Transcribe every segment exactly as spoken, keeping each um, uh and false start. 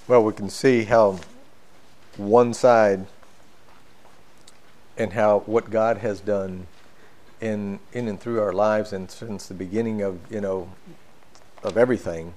Well, we can see how one side and how what God has done in in and through our lives, and since the beginning of you know of everything.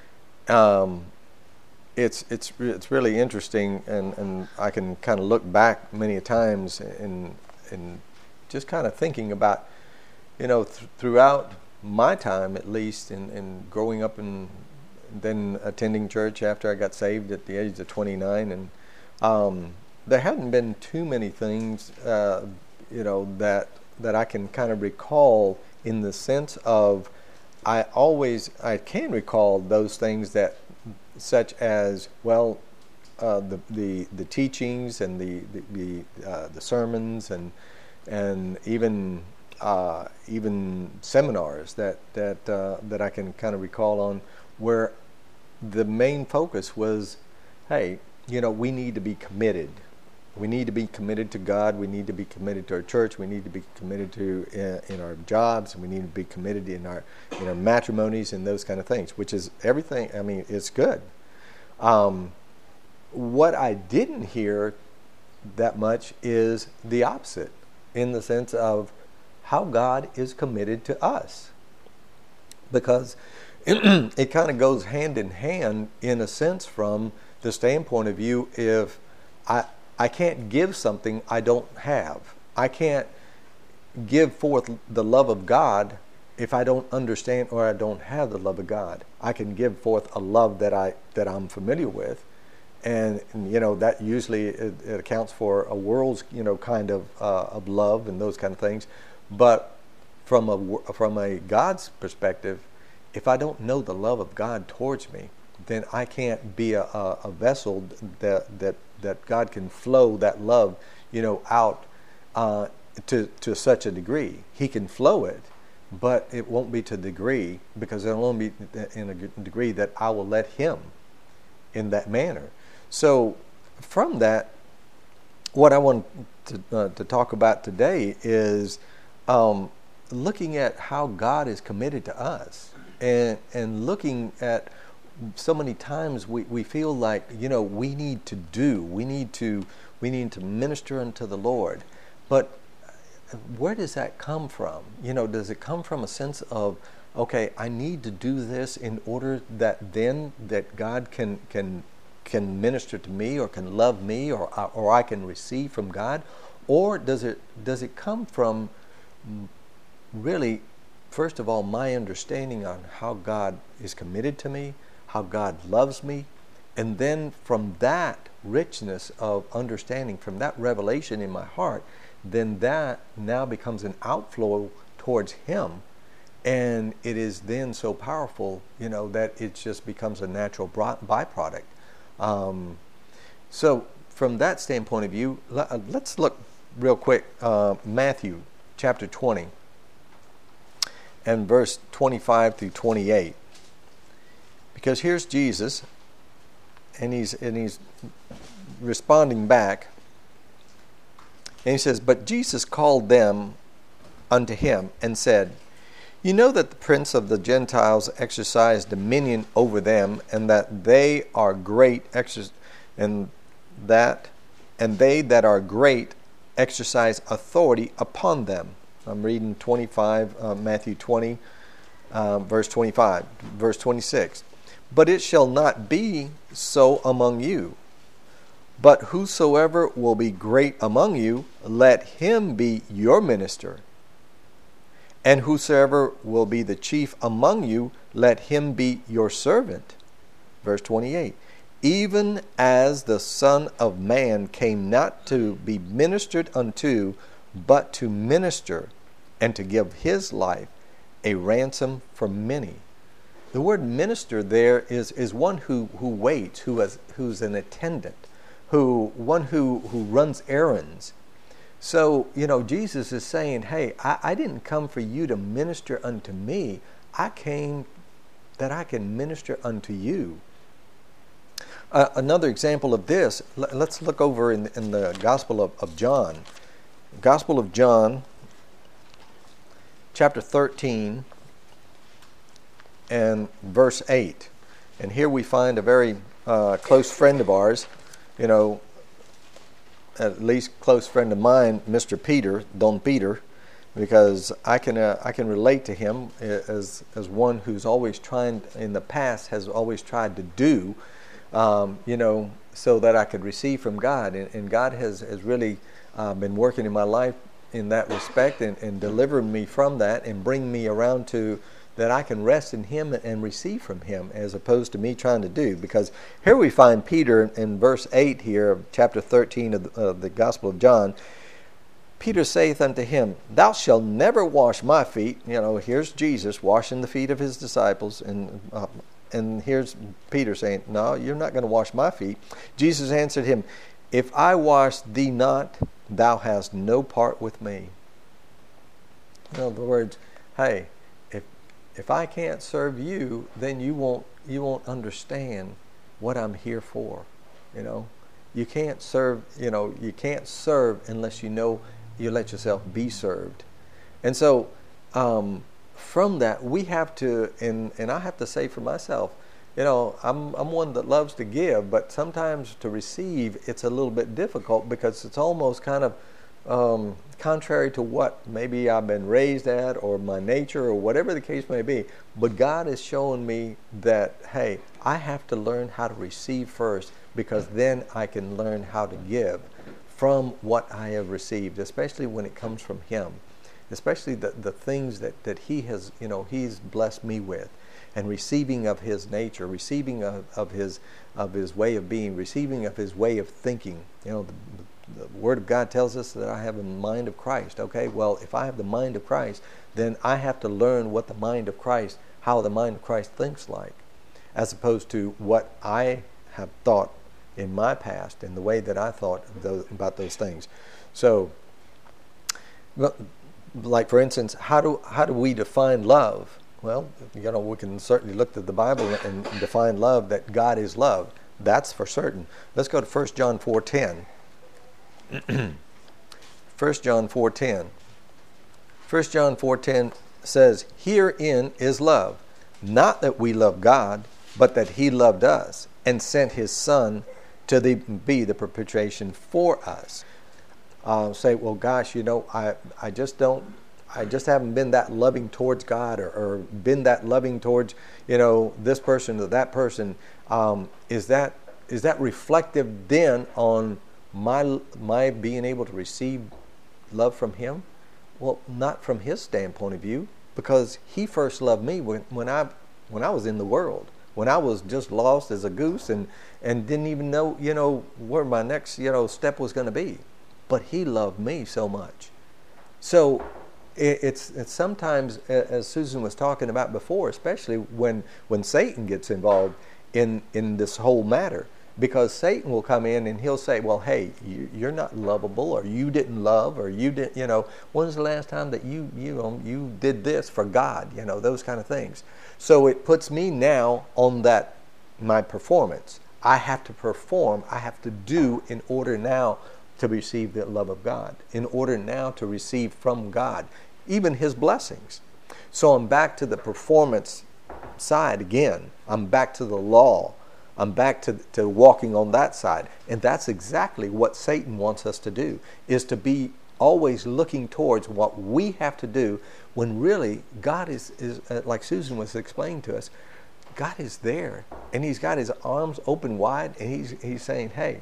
Um, it's it's it's really interesting, and, and I can kind of look back many a times and and just kind of thinking about you know th- throughout my time, at least, in, in growing up and then attending church after I got saved at the age of twenty-nine, and um, there hadn't been too many things uh, you know that that I can kind of recall, in the sense of I always I can recall those things that, such as well uh, the the the teachings and the the the, uh, the sermons and and even uh, even seminars that that uh, that I can kind of recall on, where the main focus was, hey, you know, we need to be committed. We need to be committed to God. We need to be committed to our church. We need to be committed to uh, in our jobs, and we need to be committed in our in our matrimonies and those kind of things. Which is everything. I mean, it's good. Um, what I didn't hear that much is the opposite, in the sense of how God is committed to us, because it, it kind of goes hand in hand, in a sense, from the standpoint of view, if I I can't give something I don't have. I can't give forth the love of God if I don't understand or I don't have the love of God. I can give forth a love that I that I'm familiar with, and, and you know that usually it, it accounts for a world's you know kind of uh, of love and those kind of things. But from a from a God's perspective, if I don't know the love of God towards me, then I can't be a, a, a vessel that that that God can flow that love, you know, out uh, to to such a degree. He can flow it, but it won't be to the degree, because it'll only be in a degree that I will let Him in that manner. So, from that, what I want to uh, to talk about today is um, looking at how God is committed to us, and and looking at, so many times we, we feel like, you know, we need to do, we need to, we need to minister unto the Lord. But where does that come from? You know, does it come from a sense of, okay, I need to do this in order that then that God can can can minister to me, or can love me, or or I can receive from God? Or does it does it come from really, first of all, my understanding on how God is committed to me, how God loves me, and then from that richness of understanding, from that revelation in my heart, then that now becomes an outflow towards Him, and it is then so powerful, you know, that it just becomes a natural byproduct. Um, so from that standpoint of view, let's look real quick, uh, Matthew chapter twenty and verse twenty-five through twenty-eight. Because here's Jesus, and he's and he's responding back, and he says, "But Jesus called them unto him and said, You know that the prince of the Gentiles exercise dominion over them, and that they are great exer- and that and they that are great exercise authority upon them." I'm reading twenty-five, uh, Matthew twenty, uh, verse twenty-five, verse twenty-six. "But it shall not be so among you. But whosoever will be great among you, let him be your minister. And whosoever will be the chief among you, let him be your servant." Verse twenty-eight. "Even as the Son of Man came not to be ministered unto, but to minister, and to give his life a ransom for many." The word minister there is, is one who, who waits, who has, who's an attendant, who one who, who runs errands. So, you know, Jesus is saying, hey, I, I didn't come for you to minister unto me. I came that I can minister unto you. Uh, another example of this, l- let's look over in, in the Gospel of, of John. Gospel of John, chapter thirteen, and verse eight. And here we find a very uh, close friend of ours, you know, at least close friend of mine, Mister Peter, Don Peter, because I can uh, I can relate to him as as one who's always trying, in the past has always tried to do, um, you know, so that I could receive from God, and, and God has has really uh, been working in my life in that respect, and, and delivering me from that, and bring me around to that I can rest in Him and receive from Him, as opposed to me trying to do. Because here we find Peter in verse eight here of chapter thirteen of the, of the Gospel of John. Peter saith unto him, Thou shalt never wash my feet. You know, here's Jesus washing the feet of His disciples, and uh, and here's Peter saying, No, you're not going to wash my feet. Jesus answered him, If I wash thee not, thou hast no part with me. In other words, hey, if I can't serve you, then you won't you won't understand what I'm here for. You know, you can't serve. You know, you can't serve unless you know you let yourself be served. And so, um, from that, we have to, and and I have to say for myself, you know, I'm I'm one that loves to give, but sometimes to receive, it's a little bit difficult, because it's almost kind of Um, contrary to what maybe I've been raised at, or my nature, or whatever the case may be. But God is showing me that, hey, I have to learn how to receive first, because then I can learn how to give from what I have received, especially when it comes from Him, especially the, the things that, that He has, you know, He's blessed me with, and receiving of His nature, receiving of, of His of His way of being, receiving of His way of thinking. You know, the, The Word of God tells us that I have a mind of Christ. Okay, well, if I have the mind of Christ, then I have to learn what the mind of Christ, how the mind of Christ thinks like, as opposed to what I have thought in my past, and the way that I thought those, about those things. So, like for instance, how do how do we define love? Well, you know, we can certainly look at the Bible and define love, that God is love. That's for certain. Let's go to First John four ten. First John four ten. First John four ten says, Herein is love, not that we love God, but that He loved us, and sent His Son to the, be the propitiation for us. Uh, say, well, gosh, you know, I, I just don't, I just haven't been that loving towards God, or, or been that loving towards, you know, this person or that person. Um, is that is that reflective then on my my being able to receive love from Him? Well, not from His standpoint of view, because He first loved me when, when I when I was in the world, when I was just lost as a goose, and and didn't even know, you know, where my next, you know, step was going to be. But He loved me so much. So it, it's it's sometimes, as Susan was talking about before, especially when when Satan gets involved in in this whole matter. Because Satan will come in and he'll say, well, hey, you, you're not lovable, or you didn't love, or you didn't, you know, when's the last time that you, you know, you did this for God, you know, those kind of things. So it puts me now on that, my performance. I have to perform, I have to do in order now to receive the love of God, in order now to receive from God, even His blessings. So I'm back to the performance side again. I'm back to the law. I'm back to, to walking on that side. And that's exactly what Satan wants us to do, is to be always looking towards what we have to do, when really God is, is uh, like Susan was explaining to us, God is there, and He's got His arms open wide, and He's, he's saying, hey,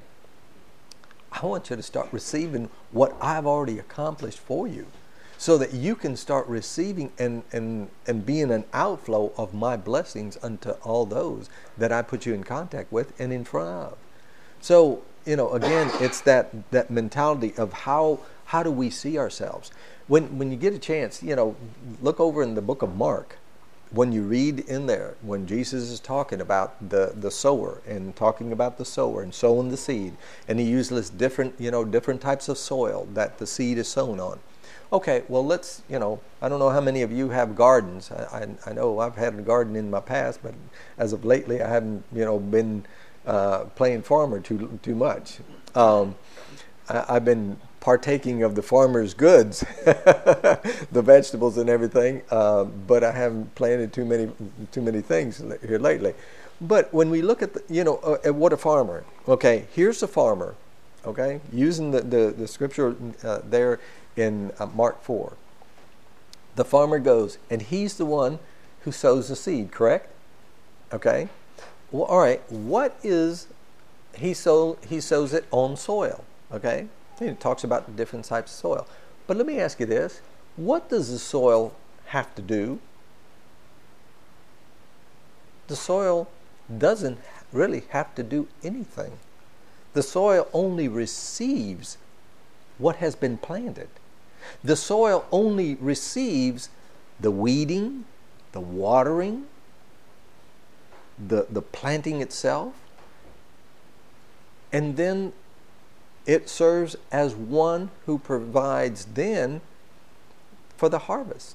I want you to start receiving what I've already accomplished for you, so that you can start receiving and, and, and being an outflow of my blessings unto all those that I put you in contact with and in front of. So, you know, again, it's that, that mentality of how how do we see ourselves. When when you get a chance, you know, look over in the book of Mark. When you read in there, when Jesus is talking about the, the sower, and talking about the sower and sowing the seed, and He uses different, you know, different types of soil that the seed is sown on. Okay, well, let's, you know, I don't know how many of you have gardens. I, I, I know I've had a garden in my past, but as of lately, I haven't, you know, been uh, playing farmer too too much. Um, I, I've been partaking of the farmer's goods, the vegetables and everything, uh, but I haven't planted too many too many things here lately. But when we look at the, you know uh, at what a farmer, okay, here's a farmer, okay, using the the, the scripture uh, there in uh, Mark four. The farmer goes, and he's the one who sows the seed, correct? Okay. Well, all right. What is he sow? He sows it on soil. Okay. He talks about the different types of soil. But let me ask you this: what does the soil have to do? The soil doesn't really have to do anything. The soil only receives what has been planted. The soil only receives the weeding, the watering, the, the planting itself, and then it serves as one who provides then for the harvest.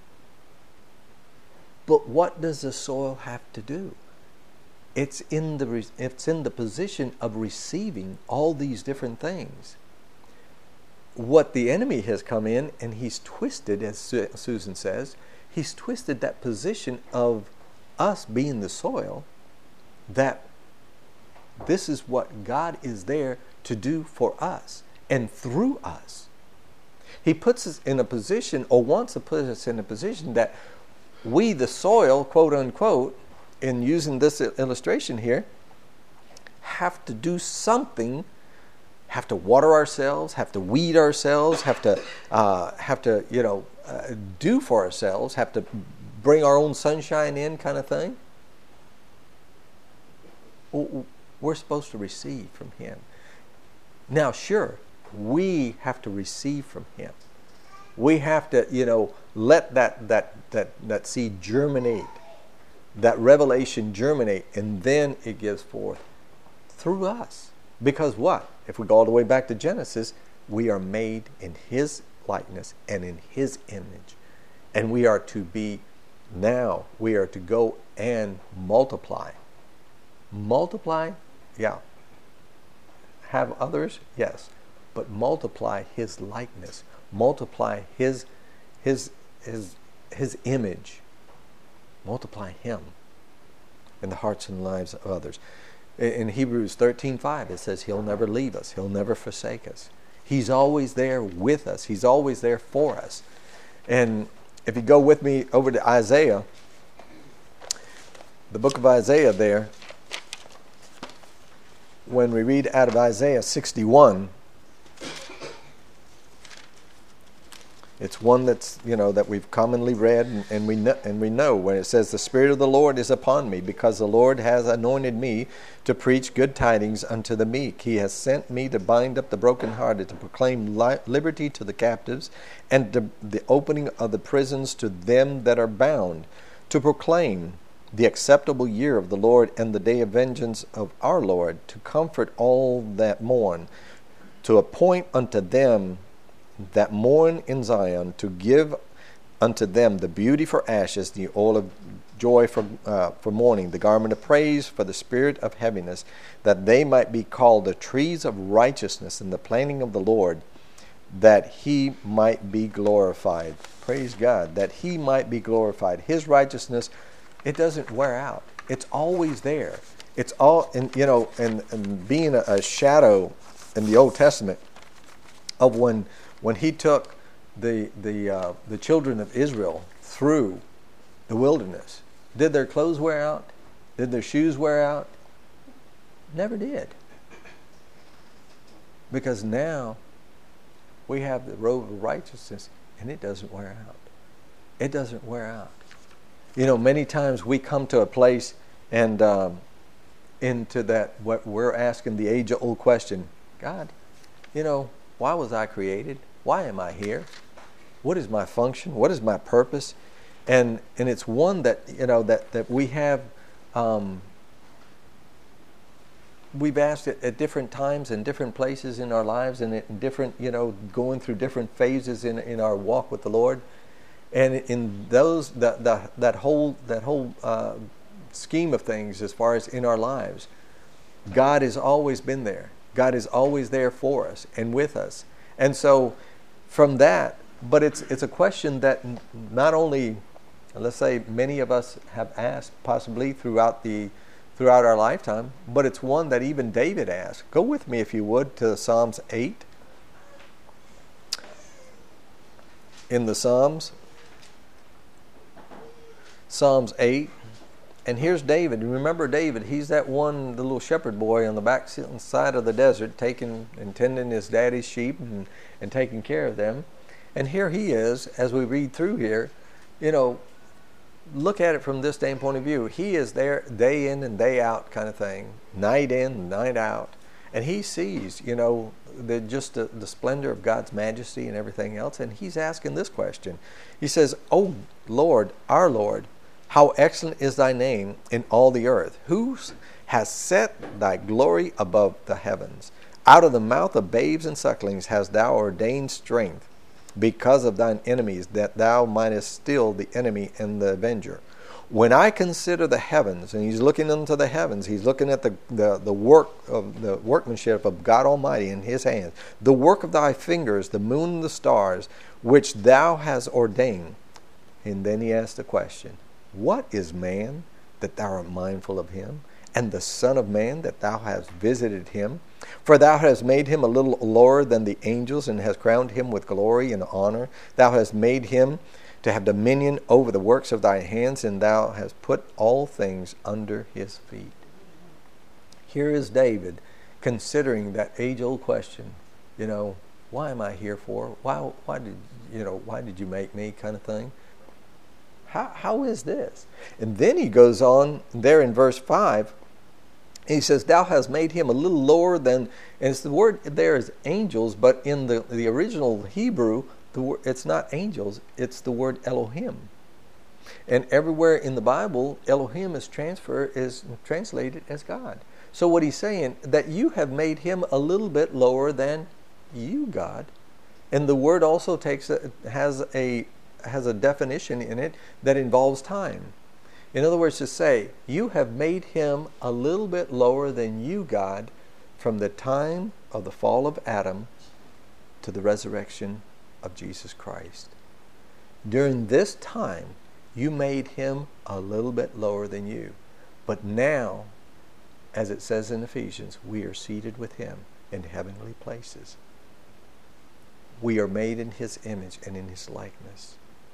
But what does the soil have to do? It's in the it's in the position of receiving all these different things. What the enemy has come in and he's twisted, as Susan says, he's twisted that position of us being the soil, that this is what God is there to do for us and through us. He puts us in a position, or wants to put us in a position, that we, the soil, quote unquote, in using this illustration here, have to do something, have to water ourselves, have to weed ourselves, have to, uh, have to, you know, uh, do for ourselves, have to bring our own sunshine in, kind of thing. We're supposed to receive from Him. Now, sure, we have to receive from Him. We have to, you know, let that that that that seed germinate, that revelation germinate, and then it gives forth through us. Because what? If we go all the way back to Genesis, we are made in His likeness and in His image. And we are to be, now, we are to go and multiply. Multiply, yeah. Have others, yes. But multiply His likeness. Multiply His, His, His, His image. Multiply Him in the hearts and lives of others. In Hebrews thirteen five, it says He'll never leave us. He'll never forsake us. He's always there with us. He's always there for us. And if you go with me over to Isaiah, the book of Isaiah there, when we read out of Isaiah sixty-one, it's one that's, you know, that we've commonly read, and, and we know, and we know when it says, "The Spirit of the Lord is upon me, because the Lord has anointed me to preach good tidings unto the meek. He has sent me to bind up the brokenhearted, to proclaim li- liberty to the captives, and to the opening of the prisons to them that are bound, to proclaim the acceptable year of the Lord and the day of vengeance of our Lord, to comfort all that mourn, to appoint unto them that mourn in Zion, to give unto them the beauty for ashes, the oil of joy for uh, for mourning, the garment of praise for the spirit of heaviness, that they might be called the trees of righteousness in the planting of the Lord, that He might be glorified." Praise God, that He might be glorified. His righteousness, it doesn't wear out. It's always there. It's all, and you know, and, and being a, a shadow in the Old Testament of when when He took the the uh, the children of Israel through the wilderness. Did their clothes wear out? Did their shoes wear out? Never did. Because now we have the robe of righteousness, and it doesn't wear out. It doesn't wear out. You know, many times we come to a place and um, into that, what we're asking the age-old question, God, you know, why was I created? Why am I here? What is my function? What is my purpose? And and it's one that, you know, that, that we have, um, we've asked it at different times and different places in our lives, and in different, you know, going through different phases in, in our walk with the Lord. And in those, that that, that whole, that whole uh, scheme of things, as far as in our lives, God has always been there. God is always there for us and with us. And so from that, but it's it's a question that not only, let's say, many of us have asked possibly throughout the throughout our lifetime, but it's one that even David asked. Go with me, if you would, to Psalms eight. In the Psalms, Psalms eight, and here's David. Remember David, he's that one, the little shepherd boy on the back side of the desert, taking and tending his daddy's sheep and, and taking care of them. And here he is, as we read through here, you know, look at it from this standpoint of view. He is there day in and day out kind of thing, night in, night out. And he sees, you know, the, just the, the splendor of God's majesty and everything else. And he's asking this question. He says, "Oh Lord, our Lord, how excellent is thy name in all the earth. Who has set thy glory above the heavens? Out of the mouth of babes and sucklings hast thou ordained strength, because of thine enemies, that thou mightest still the enemy and the avenger. When I consider the heavens," and he's looking into the heavens, he's looking at the, the, the work of the workmanship of God Almighty in his hands, "the work of thy fingers, the moon and the stars, which thou hast ordained." And then he asks the question, "What is man that thou art mindful of him? And the Son of Man that thou hast visited him? For thou hast made him a little lower than the angels, and hast crowned him with glory and honor. Thou hast made him to have dominion over the works of thy hands, and thou hast put all things under his feet." Here is David considering that age-old question, you know, why am I here for? Why, why did you know? Why did you make me? Kind of thing. How, how is this? And then he goes on there in verse five. He says, "Thou hast made him a little lower than," and it's the word there is angels, but in the, the original Hebrew, the, it's not angels, it's the word Elohim. And everywhere in the Bible, Elohim is transfer is translated as God. So what he's saying, that you have made him a little bit lower than you, God. And the word also takes a, has a has a definition in it that involves time. In other words, to say, you have made him a little bit lower than you, God, from the time of the fall of Adam to the resurrection of Jesus Christ. During this time, you made him a little bit lower than you. But now, as it says in Ephesians, we are seated with him in heavenly places. We are made in his image and in his likeness.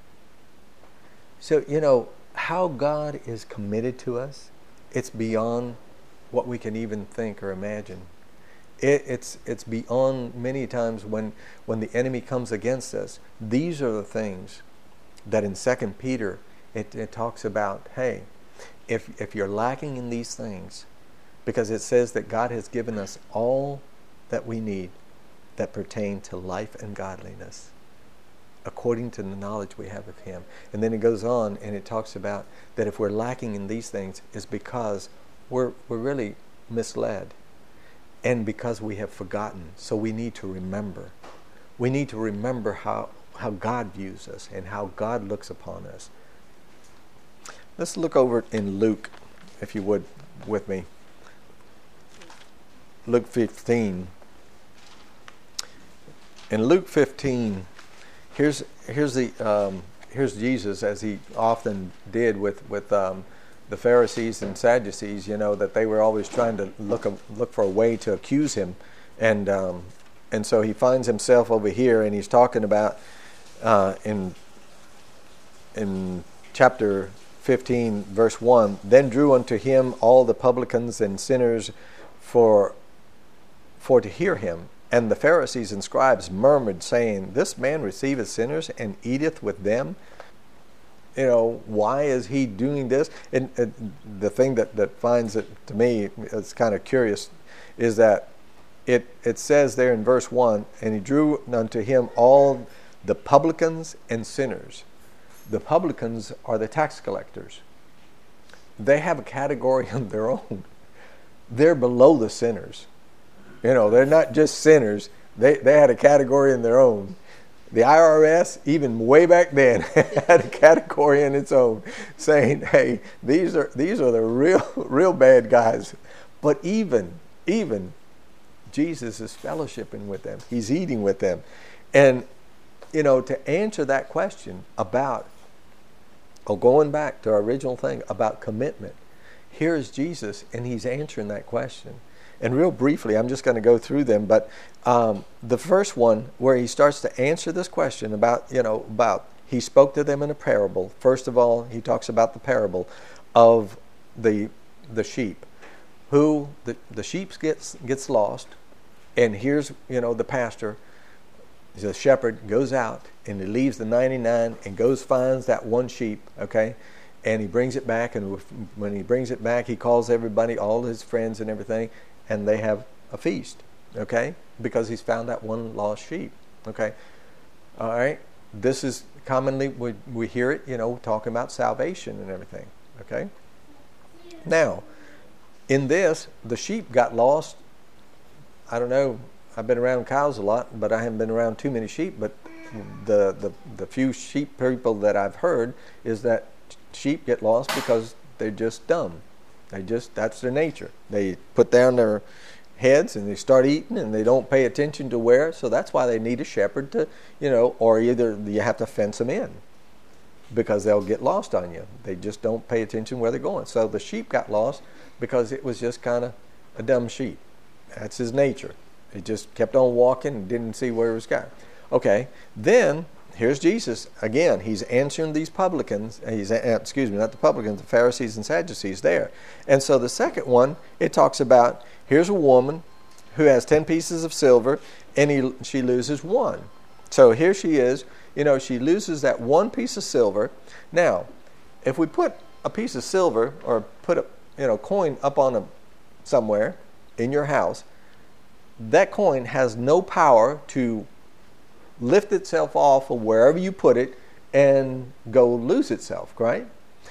So, you know, how God is committed to us, it's beyond what we can even think or imagine. It, it's it's beyond many times when, when the enemy comes against us. These are the things that in Second Peter it, it talks about, hey, if if you're lacking in these things, because it says that God has given us all that we need that pertain to life and godliness, according to the knowledge we have of him. And then it goes on and it talks about that if we're lacking in these things, is because we're we're really misled, and because we have forgotten. So we need to remember. We need to remember how, how God views us and how God looks upon us. Let's look over in Luke, if you would, with me. Luke fifteen. In Luke fifteen, Here's here's the um, here's Jesus, as he often did with with um, the Pharisees and Sadducees. You know, that they were always trying to look a, look for a way to accuse him, and um, and so he finds himself over here, and he's talking about uh, in in chapter fifteen, verse one. "Then drew unto him all the publicans and sinners for for to hear him. And the Pharisees and scribes murmured, saying, This man receiveth sinners and eateth with them." You know, why is he doing this? And, and the thing that, that finds it to me is kind of curious is that it it says there in verse one, "And he drew unto him all the publicans and sinners." The publicans are the tax collectors. They have a category of their own. They're below the sinners. You know, they're not just sinners. They they had a category in their own. The I R S, even way back then, had a category in its own, saying, "Hey, these are these are the real real bad guys." But even even Jesus is fellowshipping with them. He's eating with them, and you know, to answer that question about, or going back to our original thing about commitment, here is Jesus, and he's answering that question. And real briefly, I'm just going to go through them, but um, the first one where he starts to answer this question about, you know, about, he spoke to them in a parable. First of all, he talks about the parable of the the sheep, who the, the sheep gets gets lost, and here's, you know, the pastor, the shepherd goes out and he leaves the ninety-nine and goes finds that one sheep, okay, and he brings it back, and when he brings it back, he calls everybody, all his friends and everything, and they have a feast, okay, because he's found that one lost sheep, okay. All right, this is commonly, we, we hear it, you know, talking about salvation and everything, okay. Now, in this, the sheep got lost. I don't know, I've been around cows a lot, but I haven't been around too many sheep, but the, the, the few sheep people that I've heard is that sheep get lost because they're just dumb. They just, that's their nature. They put down their heads and they start eating, and they don't pay attention to where, so that's why they need a shepherd to, you know, or either you have to fence them in, because they'll get lost on you. They just don't pay attention where they're going. So the sheep got lost because it was just kind of a dumb sheep. That's his nature. It just kept on walking and didn't see where it was going. Okay, then here's Jesus. Again, he's answering these publicans. He's, excuse me, not the publicans, the Pharisees and Sadducees there. And so the second one, it talks about, here's a woman who has ten pieces of silver, and he, she loses one. So here she is, you know, she loses that one piece of silver. Now, if we put a piece of silver or put a, you know, coin up on a somewhere in your house, that coin has no power to lift itself off of wherever you put it and go lose itself, right?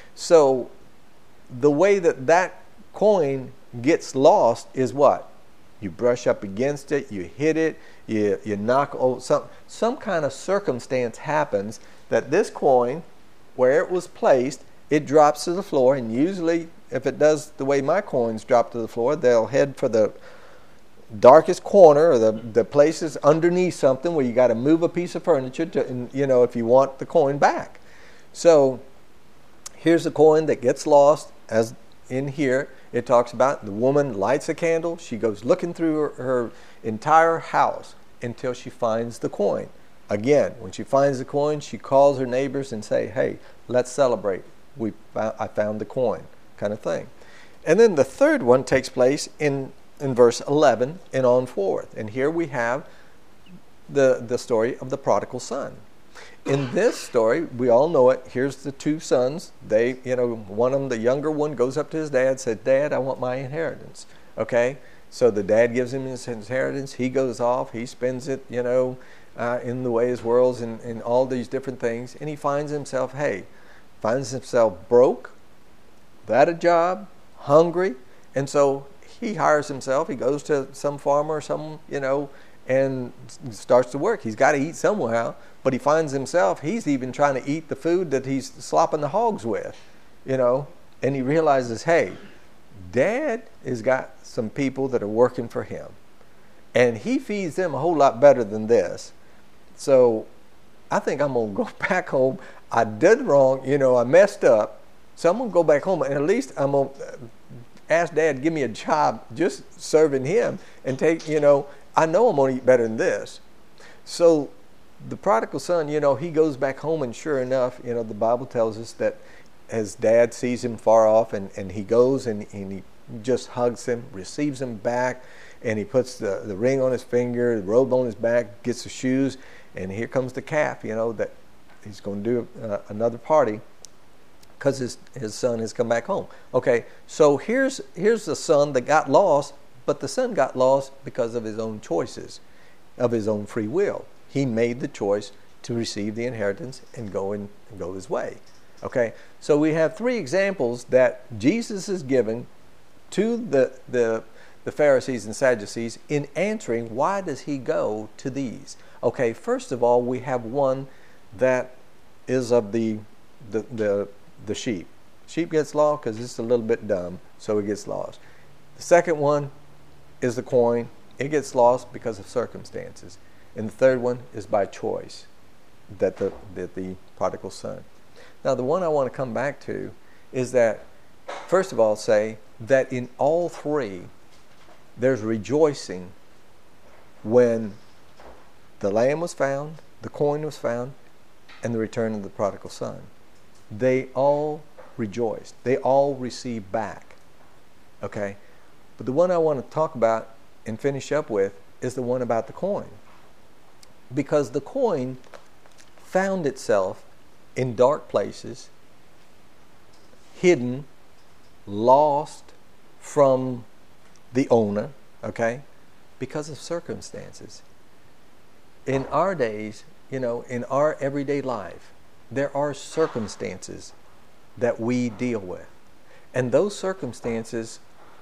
So the way that that coin gets lost is what? You brush up against it, you hit it, you, you knock, oh, some, some kind of circumstance happens that this coin, where it was placed, it drops to the floor, and usually if it does the way my coins drop to the floor, they'll head for the darkest corner, or the, the places underneath something where you got to move a piece of furniture to, and, you know, if you want the coin back. So here's the coin that gets lost. As in here, it talks about the woman lights a candle. She goes looking through her, her entire house until she finds the coin. Again, when she finds the coin, she calls her neighbors and say, hey, let's celebrate. We I found the coin, kind of thing. And then the third one takes place in, in verse eleven and on forth. And here we have the, the story of the prodigal son. In this story, we all know it. Here's the two sons. They, you know, one of them, the younger one, goes up to his dad, said, Dad, I want my inheritance. Okay? So the dad gives him his inheritance. He goes off. He spends it, you know, uh, in the ways, worlds, and, and all these different things. And he finds himself, hey, finds himself broke, without a job, hungry. And so he hires himself. He goes to some farmer or some, you know, and starts to work. He's got to eat somewhere, but he finds himself, he's even trying to eat the food that he's slopping the hogs with, you know, and he realizes, hey, Dad has got some people that are working for him, and he feeds them a whole lot better than this. So I think I'm going to go back home. I did wrong, you know, I messed up. So I'm going to go back home, and at least I'm going to ask Dad to give me a job just serving him and take, you know, I know I'm going to eat better than this. So the prodigal son, you know, he goes back home, and sure enough, you know, the Bible tells us that his dad sees him far off, and, and he goes and, and he just hugs him, receives him back, and he puts the, the ring on his finger, the robe on his back, gets the shoes, and here comes the calf, you know, that he's going to do uh, another party because his, his son has come back home. Okay, so here's here's the son that got lost, but the son got lost because of his own choices, of his own free will. He made the choice to receive the inheritance and go and go his way. Okay, so we have three examples that Jesus is given to the, the, the Pharisees and Sadducees in answering why does he go to these. Okay, first of all, we have one that is of the the the, the sheep. Sheep gets lost because it's a little bit dumb, so it gets lost. The second one is the coin. It gets lost because of circumstances. And the third one is by choice, that the that the prodigal son. Now, the one I want to come back to is that first of all say that in all three, there's rejoicing when the lamb was found, the coin was found, and the return of the prodigal son. They all rejoiced. They all received back. Okay? But the one I want to talk about and finish up with is the one about the coin. Because the coin found itself in dark places, hidden, lost from the owner, okay, because of circumstances. In our days, you know, in our everyday life, there are circumstances that we deal with. And those circumstances,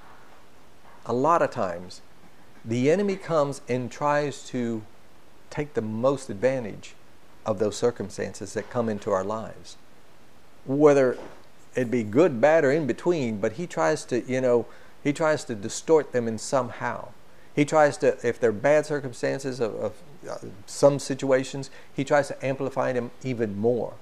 a lot of times, the enemy comes and tries to take the most advantage of those circumstances that come into our lives. Whether it be good, bad, or in between, but he tries to, you know, he tries to distort them in somehow. He tries to, if they're bad circumstances of, of uh, some situations, he tries to amplify them even more.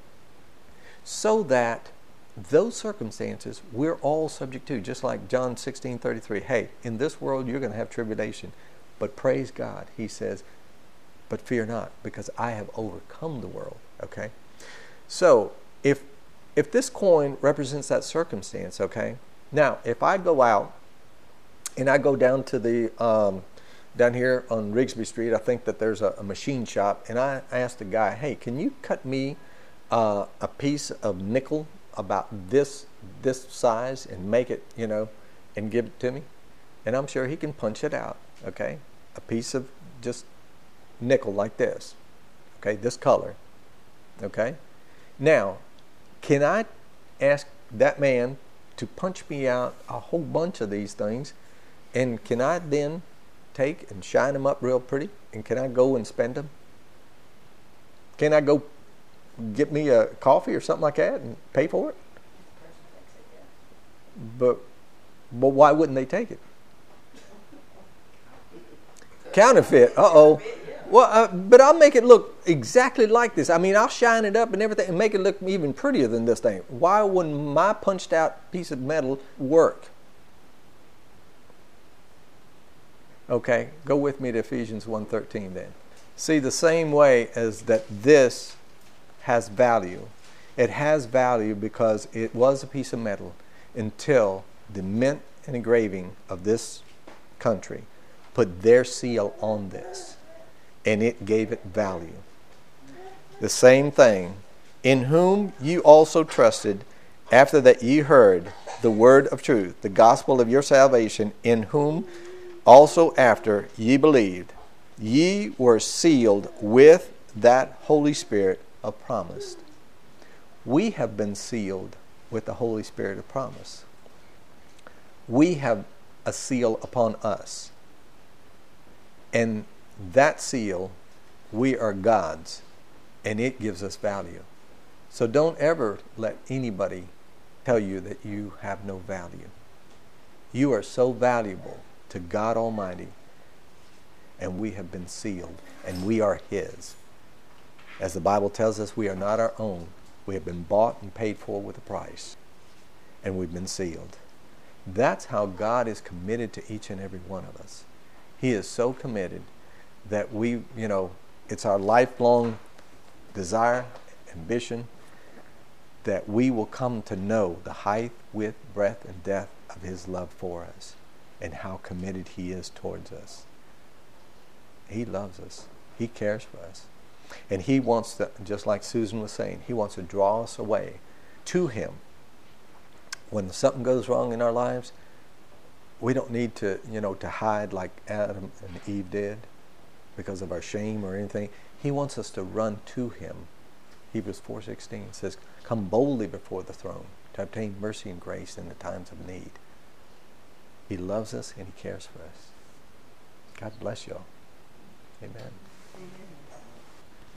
So that those circumstances we're all subject to, just like John sixteen thirty-three. Hey, in this world you're going to have tribulation, but praise God, he says, but fear not, because I have overcome the world. Okay? So, if if this coin represents that circumstance, okay? Now, if I go out and I go down to the, um, down here on Rigsby Street, I think that there's a, a machine shop, and I asked the guy, hey, can you cut me uh, a piece of nickel about this this size and make it, you know, and give it to me? And I'm sure he can punch it out, okay? A piece of just nickel like this, okay, this color, okay? Now, can I ask that man to punch me out a whole bunch of these things, and can I then take and shine them up real pretty, and can I go and spend them? Can I go get me a coffee or something like that and pay for it? But, but why wouldn't they take it? Counterfeit, uh-oh. Well, uh, but I'll make it look exactly like this. I mean, I'll shine it up and everything and make it look even prettier than this thing. Why wouldn't my punched out piece of metal work? Okay, go with me to Ephesians one thirteen then. See, the same way as that this has value. It has value because it was a piece of metal until the mint and engraving of this country put their seal on this. And it gave it value. The same thing, in whom you also trusted, after that ye heard the word of truth, the gospel of your salvation, in whom also after ye believed, ye were sealed with that Holy Spirit of promise. We have been sealed with the Holy Spirit of promise. We have a seal upon us. And that seal, we are God's, and it gives us value. So don't ever let anybody tell you that you have no value. You are so valuable to God Almighty, and we have been sealed, and we are His. As the Bible tells us, we are not our own. We have been bought and paid for with a price, and we've been sealed. That's how God is committed to each and every one of us. He is so committed that we, you know, it's our lifelong desire, ambition, that we will come to know the height, width, breadth, and depth of His love for us and how committed He is towards us. He loves us. He cares for us. And He wants to, just like Susan was saying, He wants to draw us away to Him. When something goes wrong in our lives, we don't need to, you know, to hide like Adam and Eve did because of our shame or anything. He wants us to run to Him. Hebrews four sixteen says, come boldly before the throne to obtain mercy and grace in the times of need. He loves us and He cares for us. God bless you all. Amen. Amen.